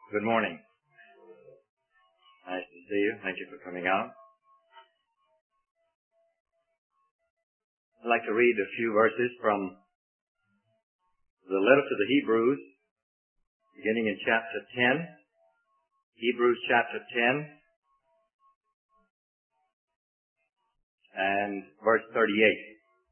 Good morning. Nice to see you. Thank you for coming out. I'd like to read a few verses from the letter to the Hebrews, beginning in chapter 10. Hebrews chapter 10 and verse 38.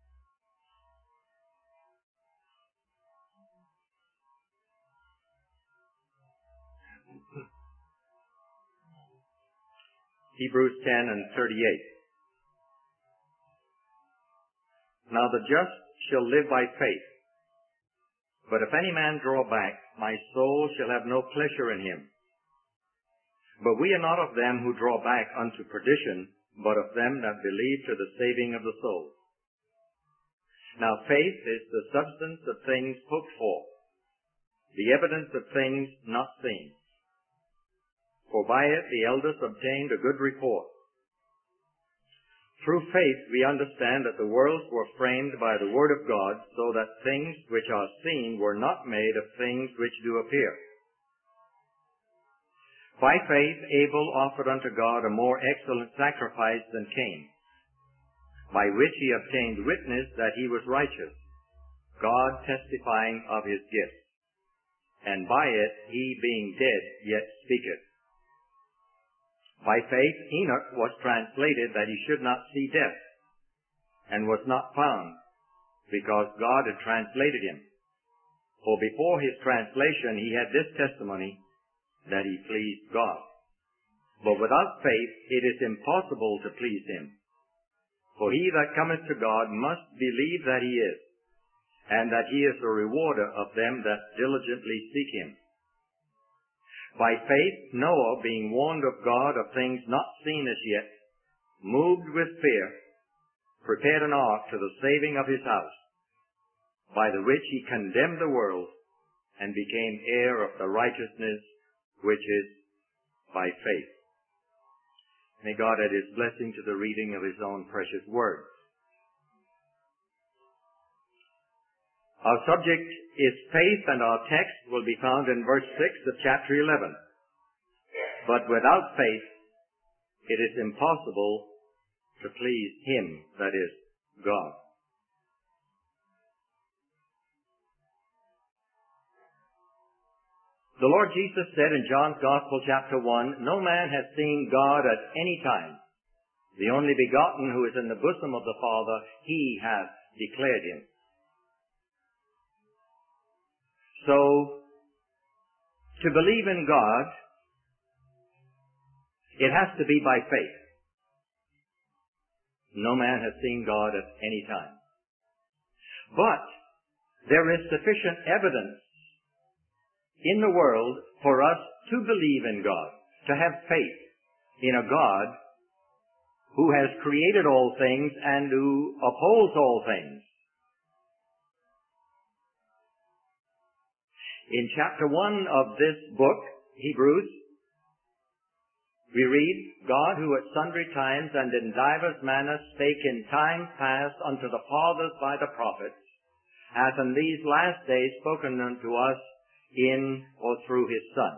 Hebrews 10 and 38. Now the just shall live by faith. But if any man draw back, my soul shall have no pleasure in him. But we are not of them who draw back unto perdition, but of them that believe to the saving of the soul. Now faith is the substance of things hoped for, the evidence of things not seen. For by it the elders obtained a good report. Through faith we understand that the worlds were framed by the word of God, so that things which are seen were not made of things which do appear. By faith Abel offered unto God a more excellent sacrifice than Cain, by which he obtained witness that he was righteous, God testifying of his gifts. And by it he being dead yet speaketh. By faith Enoch was translated that he should not see death, and was not found, because God had translated him. For before his translation he had this testimony, that he pleased God. But without faith it is impossible to please him. For he that cometh to God must believe that he is, and that he is a rewarder of them that diligently seek him. By faith Noah, being warned of God of things not seen as yet, moved with fear, prepared an ark to the saving of his house, by the which he condemned the world, and became heir of the righteousness which is by faith. May God add his blessing to the reading of his own precious word. Our subject is faith, and our text will be found in verse 6 of chapter 11. But without faith, it is impossible to please him, that is, God. The Lord Jesus said in John's Gospel, chapter 1, No man hath seen God at any time. The only begotten who is in the bosom of the Father, he hath declared him. So, to believe in God, it has to be by faith. No man has seen God at any time. But there is sufficient evidence in the world for us to believe in God, to have faith in a God who has created all things and who upholds all things. In chapter 1 of this book, Hebrews, we read, God, who at sundry times and in divers manners spake in time past unto the fathers by the prophets, hath in these last days spoken unto us in or through his Son.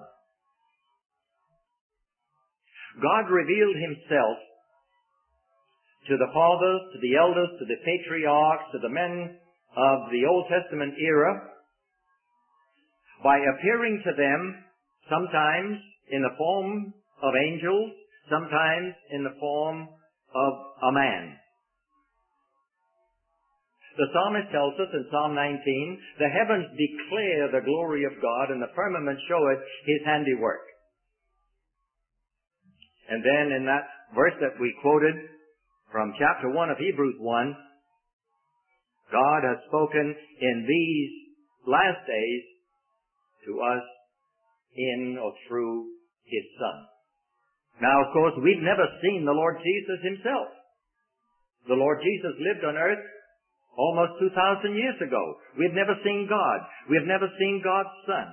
God revealed himself to the fathers, to the elders, to the patriarchs, to the men of the Old Testament era, by appearing to them sometimes in the form of angels, sometimes in the form of a man. The psalmist tells us in Psalm 19, the heavens declare the glory of God, and the firmament showeth his handiwork. And then in that verse that we quoted from chapter 1 of Hebrews 1, God has spoken in these last days to us in or through his Son. Now, of course, we've never seen the Lord Jesus himself. The Lord Jesus lived on earth almost 2,000 years ago. We've never seen God. We've never seen God's Son.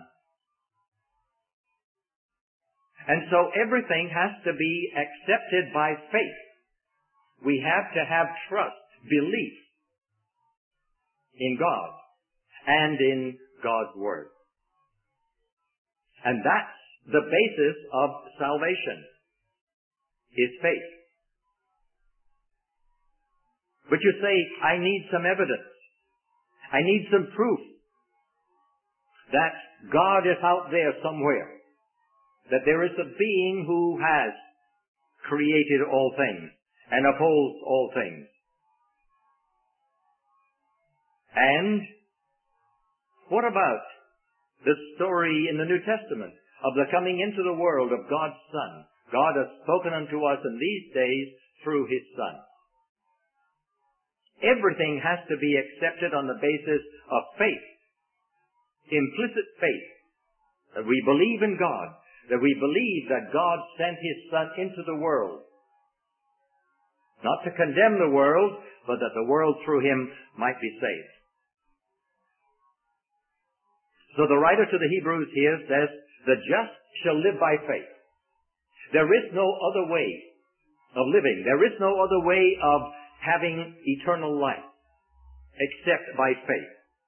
And so everything has to be accepted by faith. We have to have trust, belief in God and in God's Word. And that's the basis of salvation is faith. But you say, I need some evidence. I need some proof that God is out there somewhere, that there is a being who has created all things and upholds all things. And what about the story in the New Testament of the coming into the world of God's Son? God has spoken unto us in these days through His Son. Everything has to be accepted on the basis of faith, implicit faith, that we believe in God, that we believe that God sent His Son into the world, not to condemn the world, but that the world through Him might be saved. So the writer to the Hebrews here says, the just shall live by faith. There is no other way of living. There is no other way of having eternal life except by faith.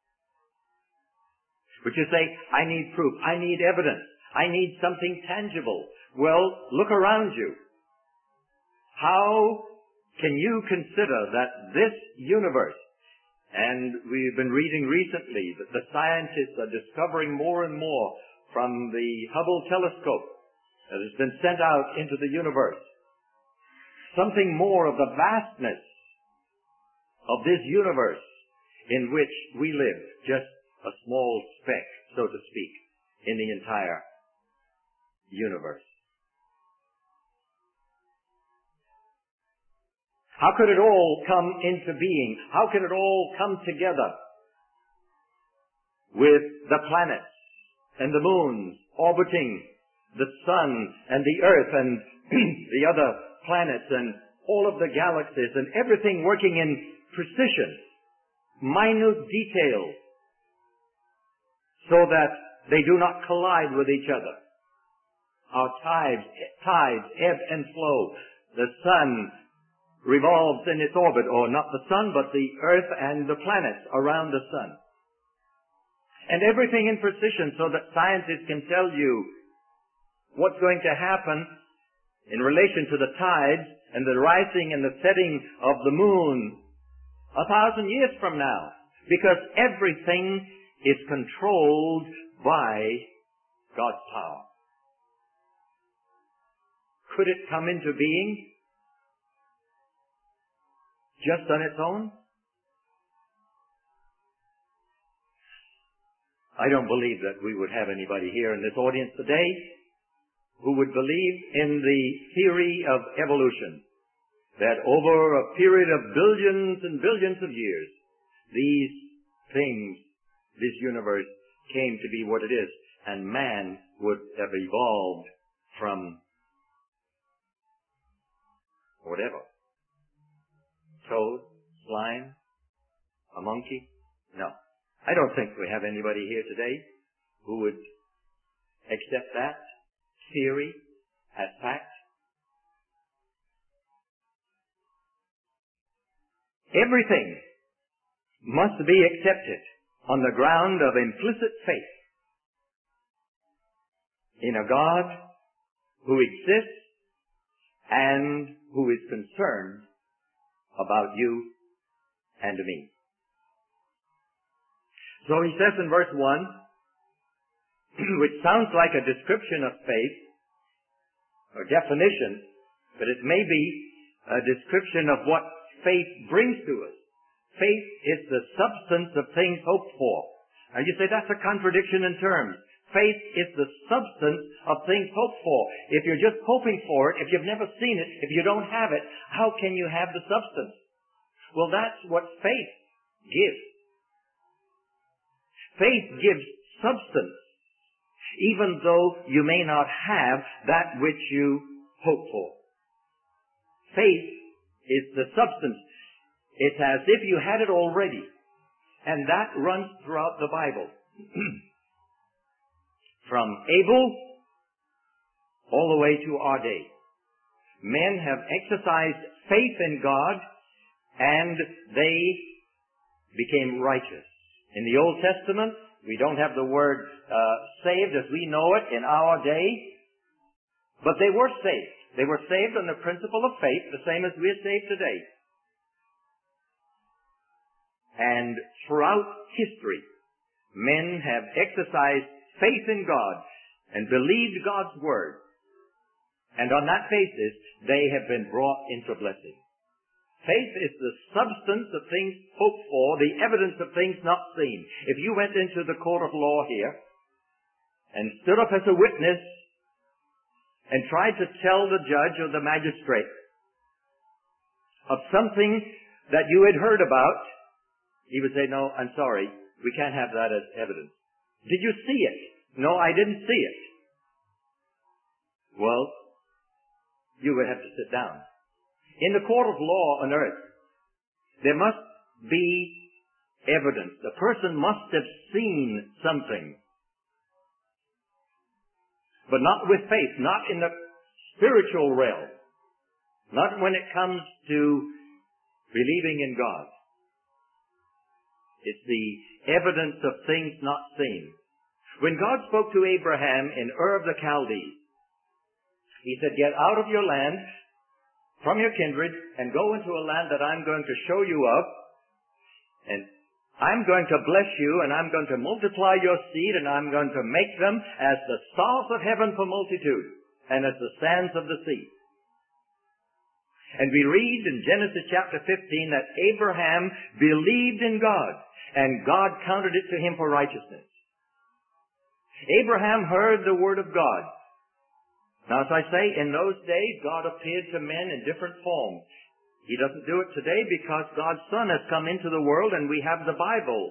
But you say, I need proof. I need evidence. I need something tangible. Well, look around you. How can you consider that this universe, and we've been reading recently that the scientists are discovering more and more from the Hubble telescope that has been sent out into the universe, something more of the vastness of this universe in which we live, just a small speck, so to speak, in the entire universe. How could it all come into being? How can it all come together with the planets and the moons orbiting the sun and the earth and the other planets and all of the galaxies and everything working in precision, minute details, so that they do not collide with each other? Our tides ebb and flow. The sun revolves in its orbit, or not the sun, but the earth and the planets around the sun. And everything in precision, so that scientists can tell you what's going to happen in relation to the tides and the rising and the setting of the moon 1,000 years from now, because everything is controlled by God's power. Could it come into being just on its own? I don't believe that we would have anybody here in this audience today who would believe in the theory of evolution, that over a period of billions and billions of years, these things, this universe, came to be what it is, and man would have evolved from whatever. Toad, slime, a monkey? No. I don't think we have anybody here today who would accept that theory as fact. Everything must be accepted on the ground of implicit faith in a God who exists and who is concerned about you and me. So he says in verse 1, which sounds like a description of faith, or definition, but it may be a description of what faith brings to us. Faith is the substance of things hoped for. Now you say that's a contradiction in terms. Faith is the substance of things hoped for. If you're just hoping for it, if you've never seen it, if you don't have it, how can you have the substance? Well, that's what faith gives. Faith gives substance, even though you may not have that which you hope for. Faith is the substance. It's as if you had it already. And that runs throughout the Bible. From Abel all the way to our day. Men have exercised faith in God, and they became righteous. In the Old Testament, we don't have the word saved as we know it in our day, But they were saved. They were saved on the principle of faith, the same as we are saved today. And throughout history, men have exercised faith in God and believed God's word. And on that basis, they have been brought into blessing. Faith is the substance of things hoped for, the evidence of things not seen. If you went into the court of law here and stood up as a witness and tried to tell the judge or the magistrate of something that you had heard about, he would say, "No, I'm sorry, we can't have that as evidence." "Did you see it?" "No, I didn't see it." Well, you would have to sit down. In the court of law on earth, there must be evidence. The person must have seen something. But not with faith, not in the spiritual realm, not when it comes to believing in God. It's the evidence of things not seen. When God spoke to Abraham in Ur of the Chaldees, he said, "Get out of your land, from your kindred, and go into a land that I'm going to show you of, and I'm going to bless you, and I'm going to multiply your seed, and I'm going to make them as the stars of heaven for multitude, and as the sands of the sea." And we read in Genesis chapter 15 that Abraham believed in God, and God counted it to him for righteousness. Abraham heard the word of God. Now, as I say, in those days, God appeared to men in different forms. He doesn't do it today because God's Son has come into the world and we have the Bible.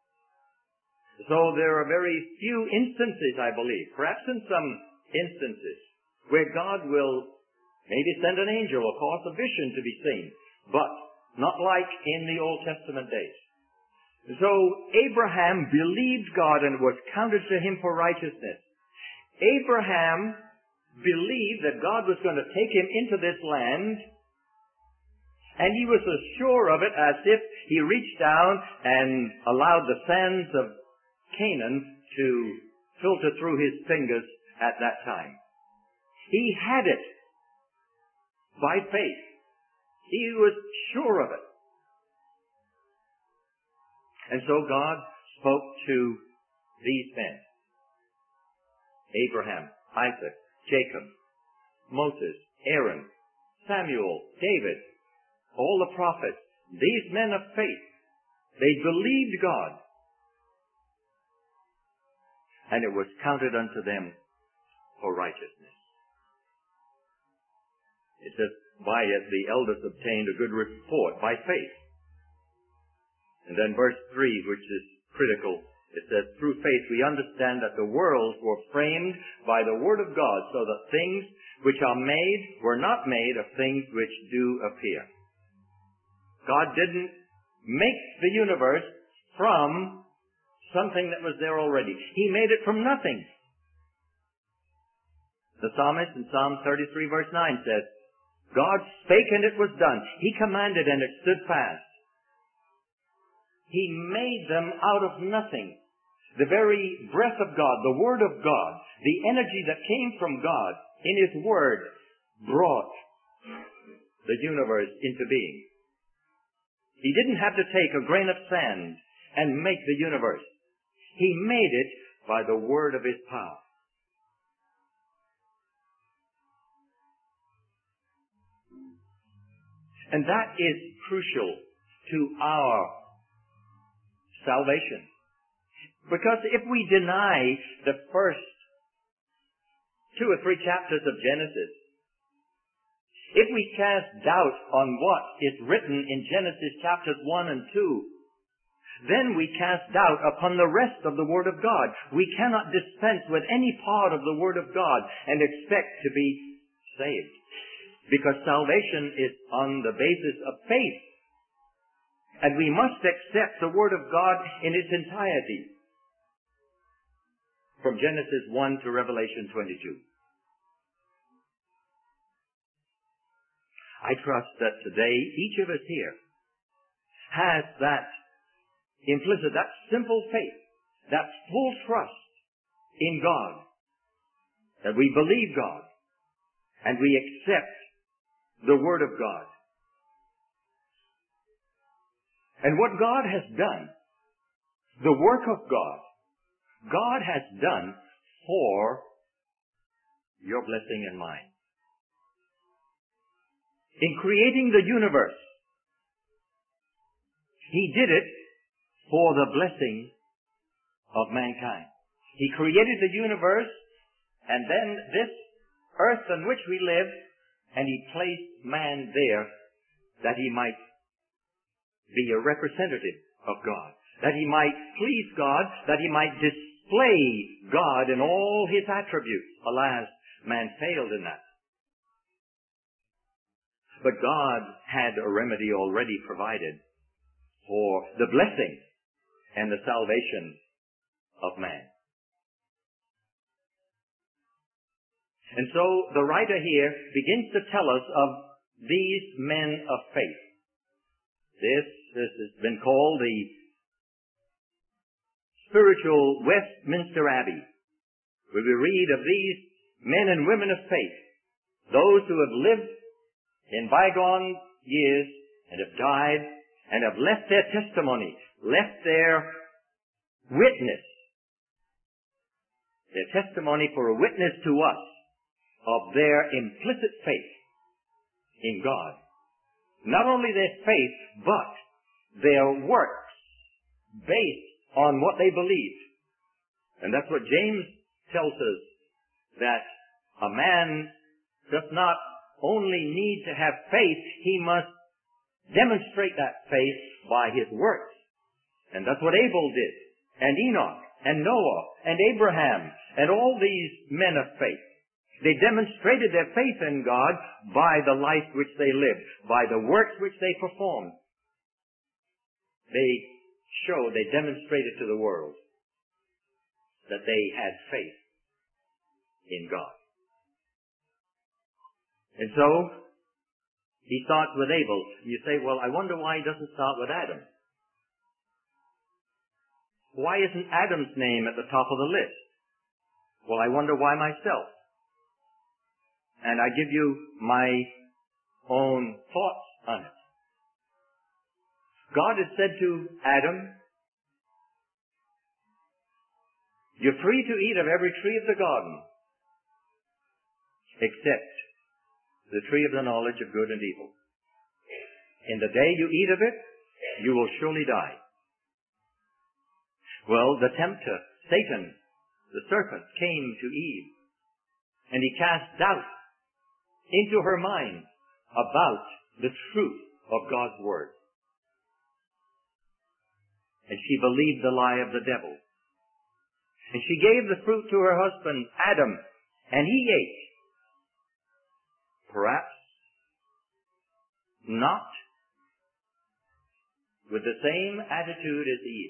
So there are very few instances, I believe, perhaps in some instances, where God will maybe send an angel or cause a vision to be seen, but not like in the Old Testament days. So Abraham believed God and it was counted to him for righteousness. Abraham believed that God was going to take him into this land, and he was as sure of it as if he reached down and allowed the sands of Canaan to filter through his fingers at that time. He had it by faith. He was sure of it. And so God spoke to these men: Abraham, Isaac, Jacob, Moses, Aaron, Samuel, David, all the prophets, these men of faith. They believed God, and it was counted unto them for righteousness. It says, by it the elders obtained a good report by faith. And then verse 3, which is critical, it says, through faith we understand that the worlds were framed by the word of God, so that things which are made were not made of things which do appear. God didn't make the universe from something that was there already. He made it from nothing. The psalmist in Psalm 33 verse 9 says, God spake and it was done. He commanded and it stood fast. He made them out of nothing. The very breath of God, the Word of God, the energy that came from God in His Word brought the universe into being. He didn't have to take a grain of sand and make the universe. He made it by the word of His power. And that is crucial to our salvation. Because if we deny the first 2 or 3 chapters of Genesis, if we cast doubt on what is written in Genesis chapters 1 and 2, then we cast doubt upon the rest of the Word of God. We cannot dispense with any part of the Word of God and expect to be saved. Because salvation is on the basis of faith. And we must accept the Word of God in its entirety. From Genesis 1 to Revelation 22. I trust that today each of us here has that implicit, that simple faith, that full trust in God. That we believe God. and we accept the Word of God. And what God has done, the work of God, God has done for your blessing and mine. In creating the universe, He did it for the blessing of mankind. He created the universe, and then this earth on which we live, and He placed man there that he might be a representative of God, that he might please God, that he might display God in all His attributes. Alas, man failed in that. But God had a remedy already provided for the blessing and the salvation of man. And so the writer here begins to tell us of these men of faith. This has been called the spiritual Westminster Abbey, where we read of these men and women of faith, those who have lived in bygone years and have died and have left their testimony, left their witness, their testimony for a witness to us of their implicit faith in God. Not only their faith, but their works based on what they believed. And that's what James tells us, that a man does not only need to have faith, he must demonstrate that faith by his works. And that's what Abel did, and Enoch, and Noah, and Abraham, and all these men of faith. They demonstrated their faith in God by the life which they lived, by the works which they performed. They demonstrated to the world that they had faith in God. And so, he starts with Abel. You say, well, I wonder why he doesn't start with Adam. Why isn't Adam's name at the top of the list? Well, I wonder why myself. And I give you my own thoughts on it. God had said to Adam, you're free to eat of every tree of the garden, except the tree of the knowledge of good and evil. In the day you eat of it, you will surely die. Well, the tempter, Satan, the serpent, came to Eve, and he cast doubt into her mind about the truth of God's word. And she believed the lie of the devil. And she gave the fruit to her husband, Adam, and he ate. Perhaps not with the same attitude as Eve,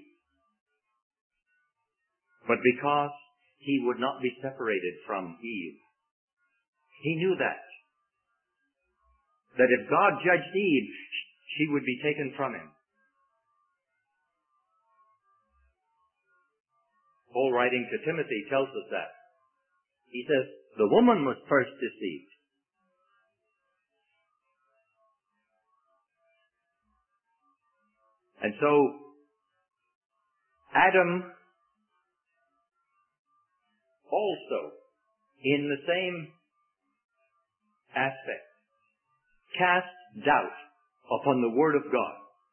but because he would not be separated from Eve. He knew that if God judged Eve, she would be taken from him. Paul, writing to Timothy, tells us that. He says, the woman was first deceived. And so, Adam also, in the same aspect, cast doubt upon the Word of God.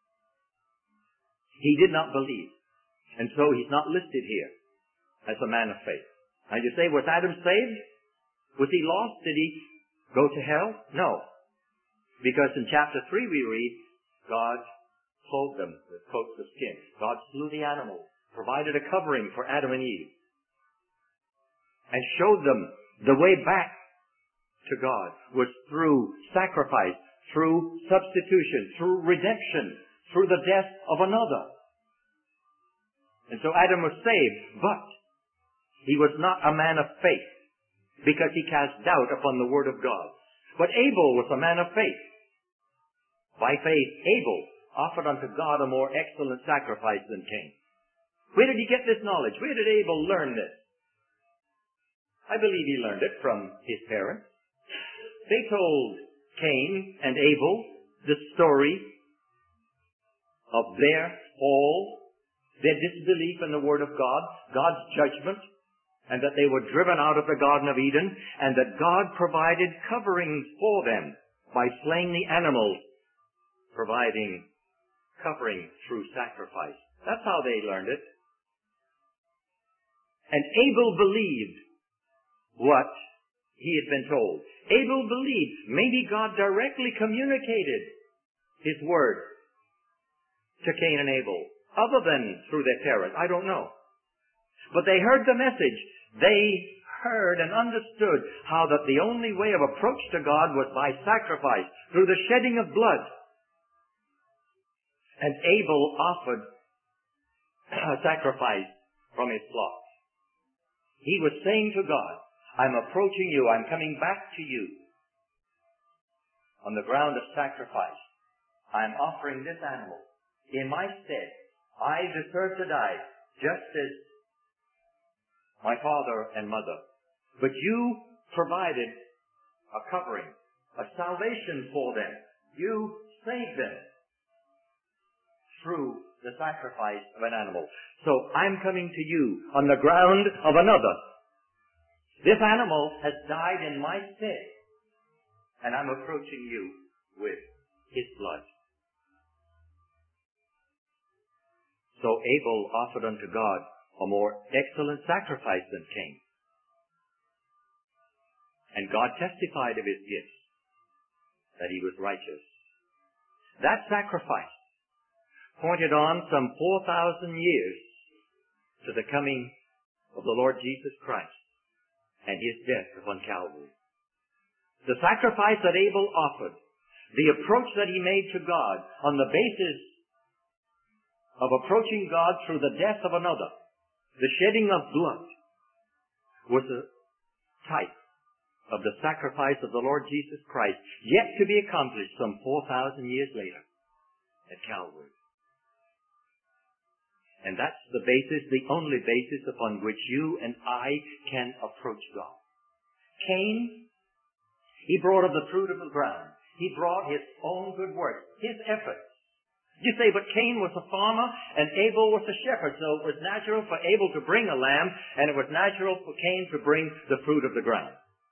He did not believe. And so he's not listed here as a man of faith. And you say, was Adam saved? Was he lost? Did he go to hell? No. Because in chapter 3 we read, God clothed them with coats of skin. God slew the animals, provided a covering for Adam and Eve, and showed them the way back to God was through sacrifice, through substitution, through redemption, through the death of another. And so Adam was saved, but he was not a man of faith because he cast doubt upon the Word of God. But Abel was a man of faith. By faith, Abel offered unto God a more excellent sacrifice than Cain. Where did he get this knowledge? Where did Abel learn this? I believe he learned it from his parents. they told Cain and Abel the story of their fall, their disbelief in the Word of God, God's judgment, and that they were driven out of the Garden of Eden, and that God provided coverings for them by slaying the animals, providing covering through sacrifice. That's how they learned it. And Abel believed what he had been told. Abel believed. Maybe God directly communicated His Word to Cain and Abel, other than through their parents. I don't know. But they heard the message. They heard and understood how that the only way of approach to God was by sacrifice, through the shedding of blood. And Abel offered a sacrifice from his flock. He was saying to God, I'm approaching you, I'm coming back to you on the ground of sacrifice. I'm offering this animal in my stead. I deserve to die, just as my father and mother. But you provided a covering, a salvation for them. You saved them through the sacrifice of an animal. So I'm coming to you on the ground of another. This animal has died in my stead, and I'm approaching you with his blood. So Abel offered unto God a more excellent sacrifice than Cain. And God testified of his gifts, that he was righteous. That sacrifice pointed on some 4,000 years to the coming of the Lord Jesus Christ and his death upon Calvary. The sacrifice that Abel offered, the approach that he made to God on the basis of approaching God through the death of another, the shedding of blood, was a type of the sacrifice of the Lord Jesus Christ, yet to be accomplished some 4,000 years later at Calvary. And that's the basis, the only basis upon which you and I can approach God. Cain, he brought of the fruit of the ground. He brought his own good works, his efforts. You say, but Cain was a farmer and Abel was a shepherd, so it was natural for Abel to bring a lamb, and it was natural for Cain to bring the fruit of the ground.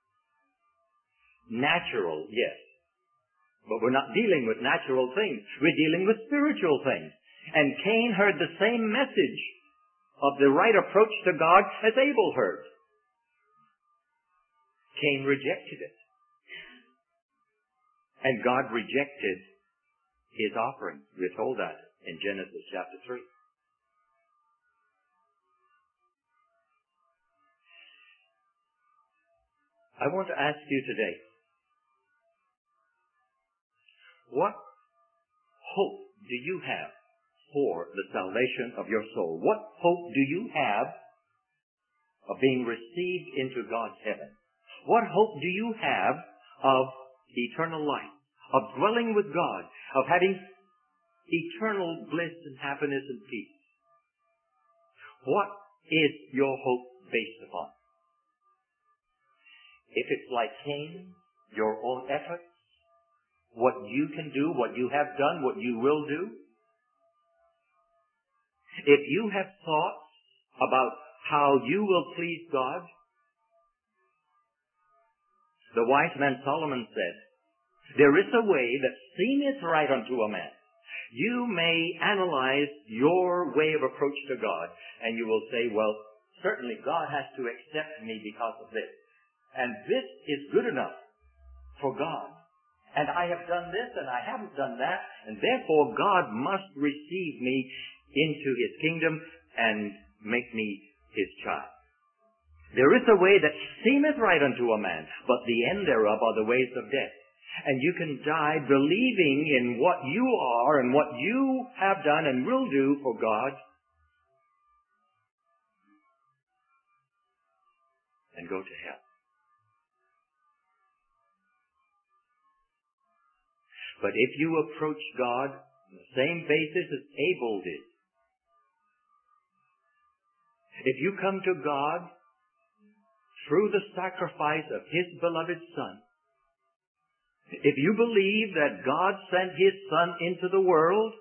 Natural, yes. But we're not dealing with natural things. We're dealing with spiritual things. And Cain heard the same message of the right approach to God as Abel heard. Cain rejected it. And God rejected his offering. We're told that in Genesis chapter 3. I want to ask you today, what hope do you have for the salvation of your soul? What hope do you have of being received into God's heaven? What hope do you have of eternal life, of dwelling with God, of having eternal bliss and happiness and peace? What is your hope based upon? If it's like Cain, your own efforts, what you can do, what you have done, what you will do, if you have thoughts about how you will please God, the wise man Solomon said, there is a way that seemeth right unto a man. You may analyze your way of approach to God, and you will say, well, certainly God has to accept me because of this. And this is good enough for God. And I have done this and I haven't done that, and therefore God must receive me into his kingdom and make me his child. There is a way that seemeth right unto a man, but the end thereof are the ways of death. And you can die believing in what you are and what you have done and will do for God, and go to hell. But if you approach God on the same basis as Abel did, if you come to God through the sacrifice of his beloved Son, If you believe that God sent His Son into the world,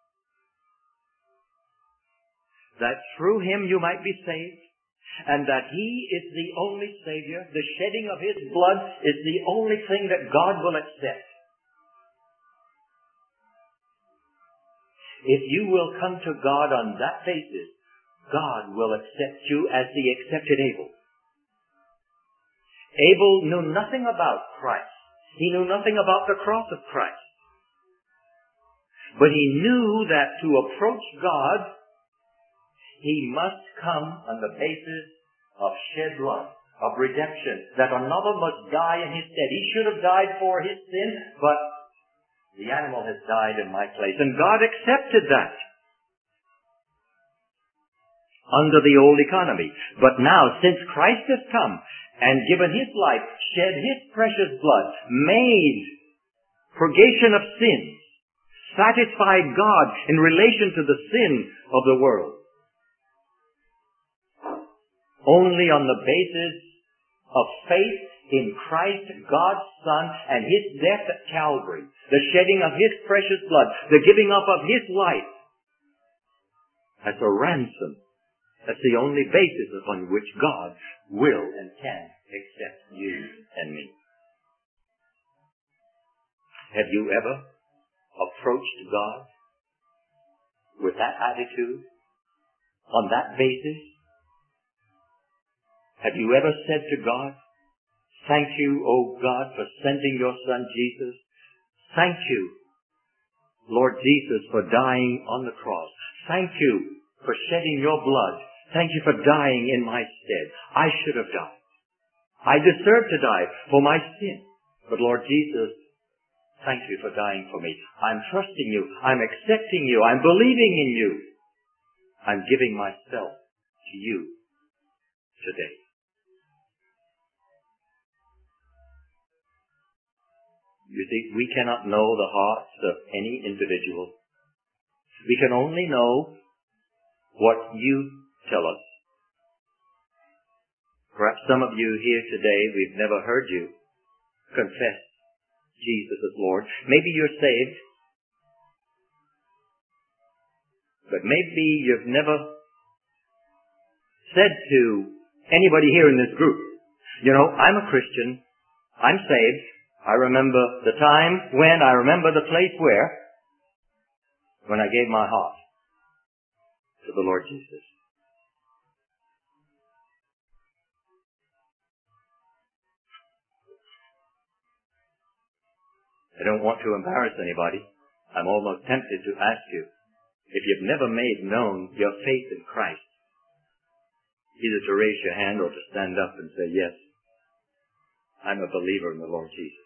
that through Him you might be saved, and that He is the only Savior, the shedding of His blood is the only thing that God will accept. If you will come to God on that basis, God will accept you as He accepted Abel. Abel knew nothing about Christ. He knew nothing about the cross of Christ. But he knew that to approach God, he must come on the basis of shed blood, of redemption, that another must die in his stead. He should have died for his sin, but the animal has died in my place. And God accepted that under the old economy. But now, since Christ has come and given His life, shed His precious blood, made purgation of sins, satisfied God in relation to the sin of the world, only on the basis of faith in Christ, God's Son, and His death at Calvary, the shedding of His precious blood, the giving up of His life as a ransom. That's the only basis upon which God will and can accept you and me. Have you ever approached God with that attitude, on that basis? Have you ever said to God, thank you, O God, for sending your Son Jesus. Thank you, Lord Jesus, for dying on the cross. Thank you for shedding your blood. Thank you for dying in my stead. I should have died. I deserve to die for my sin. But Lord Jesus, thank you for dying for me. I'm trusting you. I'm accepting you. I'm believing in you. I'm giving myself to you today. You see, we cannot know the hearts of any individual. We can only know what you tell us. Perhaps some of you here today, we've never heard you confess Jesus as Lord. Maybe you're saved, but maybe you've never said to anybody here in this group, you know, I'm a Christian, I'm saved, I remember the time when, I remember the place where, when I gave my heart to the Lord Jesus. I don't want to embarrass anybody. I'm almost tempted to ask you, if you've never made known your faith in Christ, either to raise your hand or to stand up and say, yes, I'm a believer in the Lord Jesus.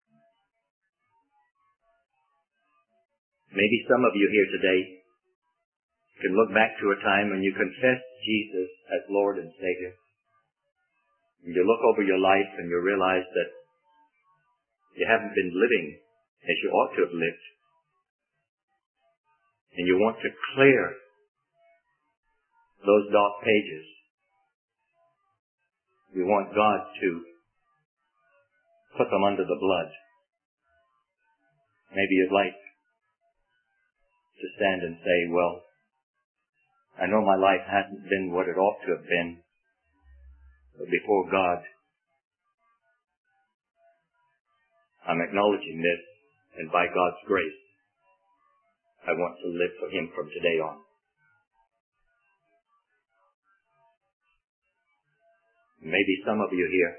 Maybe some of you here today can look back to a time when you confessed Jesus as Lord and Savior. And you look over your life and you realize that you haven't been living as you ought to have lived. And you want to clear those dark pages. You want God to put them under the blood. Maybe you'd like to stand and say, well, I know my life hasn't been what it ought to have been, but before God, I'm acknowledging this, and by God's grace, I want to live for Him from today on. Maybe some of you here,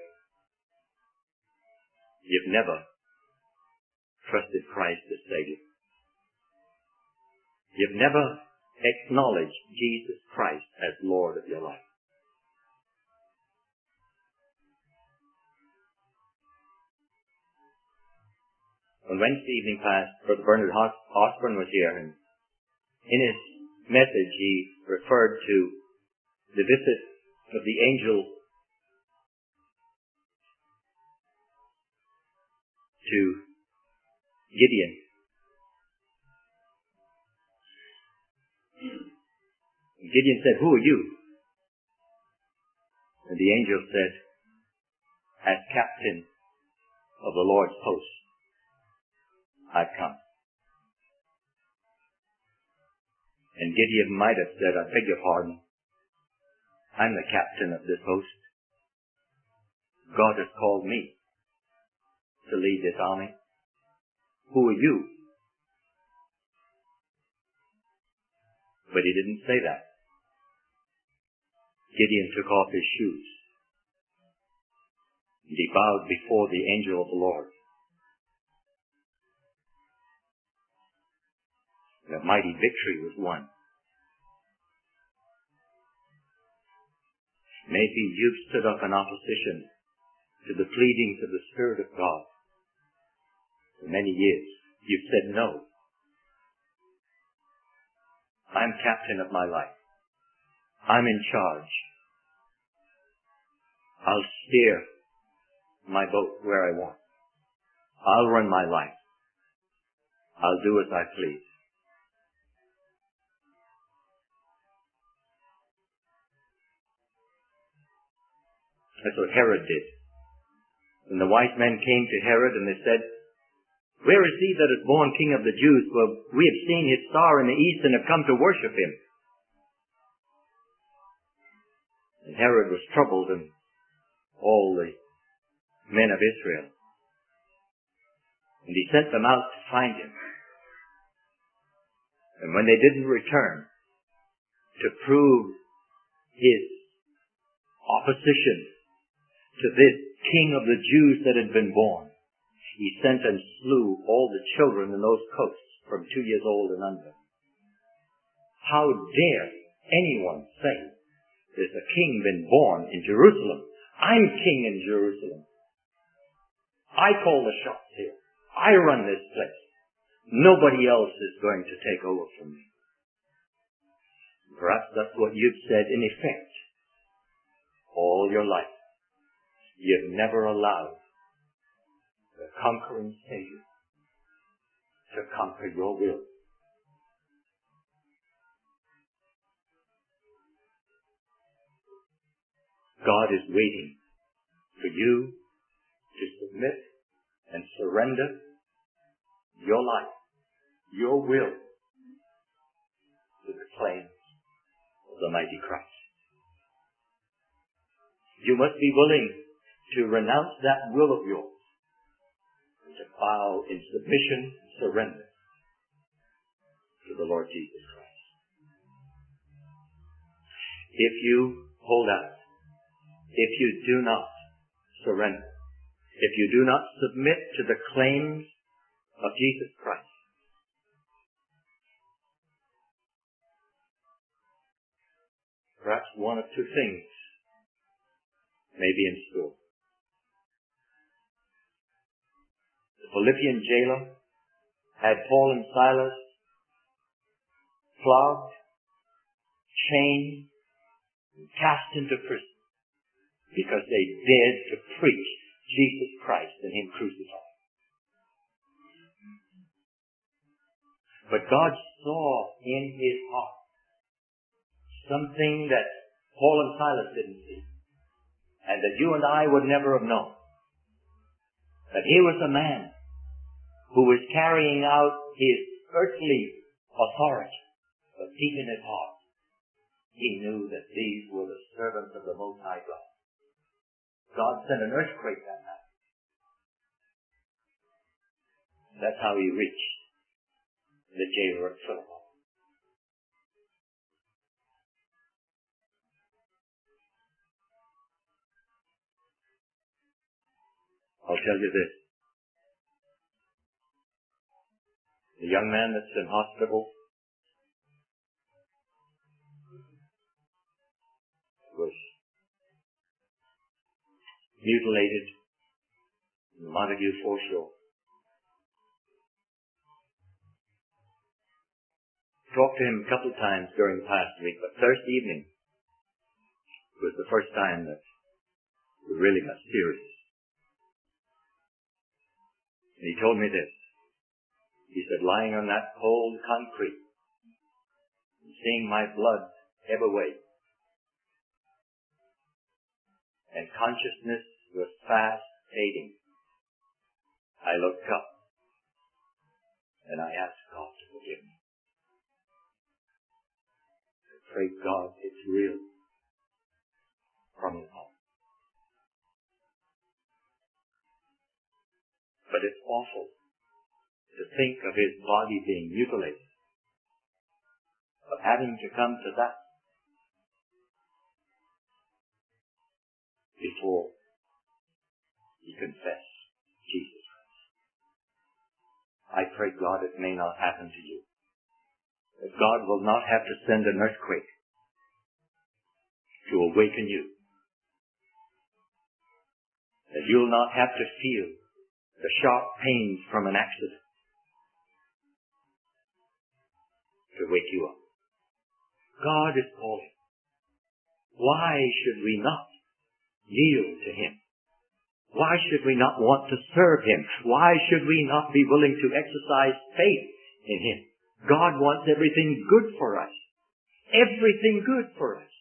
you've never trusted Christ as Savior. You've never acknowledged Jesus Christ as Lord of your life. When Wednesday evening passed, Brother Bernard Osborne was here, and in his message he referred to the visit of the angel to Gideon. Gideon said, who are you? And the angel said, as captain of the Lord's host, I've come. And Gideon might have said, I beg your pardon. I'm the captain of this host. God has called me to lead this army. Who are you? But he didn't say that. Gideon took off his shoes. And he bowed before the angel of the Lord. And a mighty victory was won. Maybe you've stood up in opposition to the pleadings of the Spirit of God. For many years, you've said no. I'm captain of my life. I'm in charge. I'll steer my boat where I want. I'll run my life. I'll do as I please. That's what Herod did. When the wise men came to Herod and they said, where is he that is born king of the Jews? For we have seen his star in the east and have come to worship him. And Herod was troubled, and all the men of Israel. And he sent them out to find him. And when they didn't return to prove his opposition to this king of the Jews that had been born, he sent and slew all the children in those coasts from 2 years old and under. How dare anyone say there's a king been born in Jerusalem? I'm king in Jerusalem. I call the shots here. I run this place. Nobody else is going to take over from me. Perhaps that's what you've said in effect all your life. You've never allowed the conquering Savior to conquer your will. God is waiting for you to submit and surrender your life, your will, to the claims of the mighty Christ. You must be willing to renounce that will of yours and to bow in submission and surrender to the Lord Jesus Christ. If you hold out, if you do not surrender, if you do not submit to the claims of Jesus Christ, perhaps one of two things may be in store. The Philippian jailer had Paul and Silas flogged, chained, and cast into prison because they dared to preach Jesus Christ and Him crucified. But God saw in his heart something that Paul and Silas didn't see, and that you and I would never have known. That here was a man who was carrying out his earthly authority, but deep in his heart, he knew that these were the servants of the Most High God. God sent an earthquake that night. That's how he reached the jailer at Philippi. I'll tell you this. The young man that's in hospital was mutilated in the Montague foreshore. Talked to him a couple of times during the past week, but Thursday evening was the first time that we really got serious. And he told me this. He said, lying on that cold concrete, and seeing my blood ebb away, and consciousness was fast fading, I looked up, But it's awful to think of his body being mutilated, of having to come to that before he confessed Jesus Christ. I pray, God, it may not happen to you. That God will not have to send an earthquake to awaken you. That you'll not have to feel the sharp pains from an accident to wake you up. God is calling. Why should we not yield to him? Why should we not want to serve him? Why should we not be willing to exercise faith in him? God wants everything good for us. Everything good for us.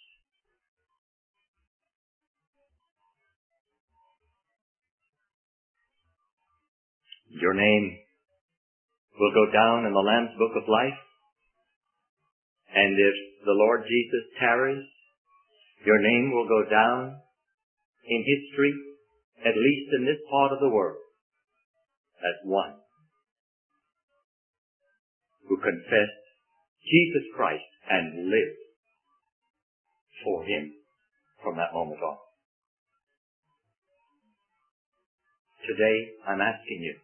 Your name will go down in the Lamb's Book of Life. And if the Lord Jesus tarries, your name will go down in history, at least in this part of the world, as one who confessed Jesus Christ and lived for him from that moment on. Today, I'm asking you,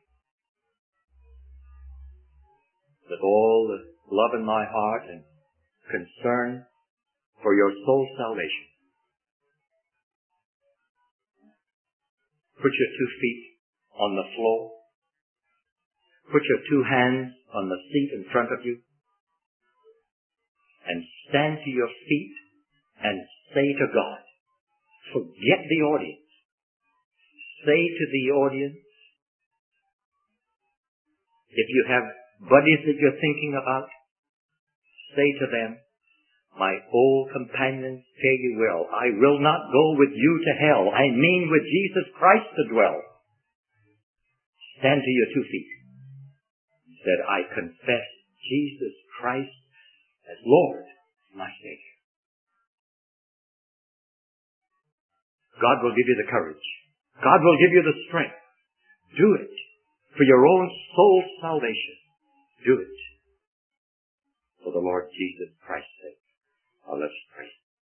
with all the love in my heart and concern for your soul salvation, put your 2 feet on the floor. Put your 2 hands on the seat in front of you. And stand to your feet and say to God, forget the audience. Say to the audience, if you have buddies that you're thinking about, say to them, my old companions, fare you well. I will not go with you to hell. I mean with Jesus Christ to dwell. Stand to your 2 feet. Said, I confess Jesus Christ as Lord, my Savior. God will give you the courage. God will give you the strength. Do it for your own soul salvation. Do it for the Lord Jesus Christ's sake. Now let's pray.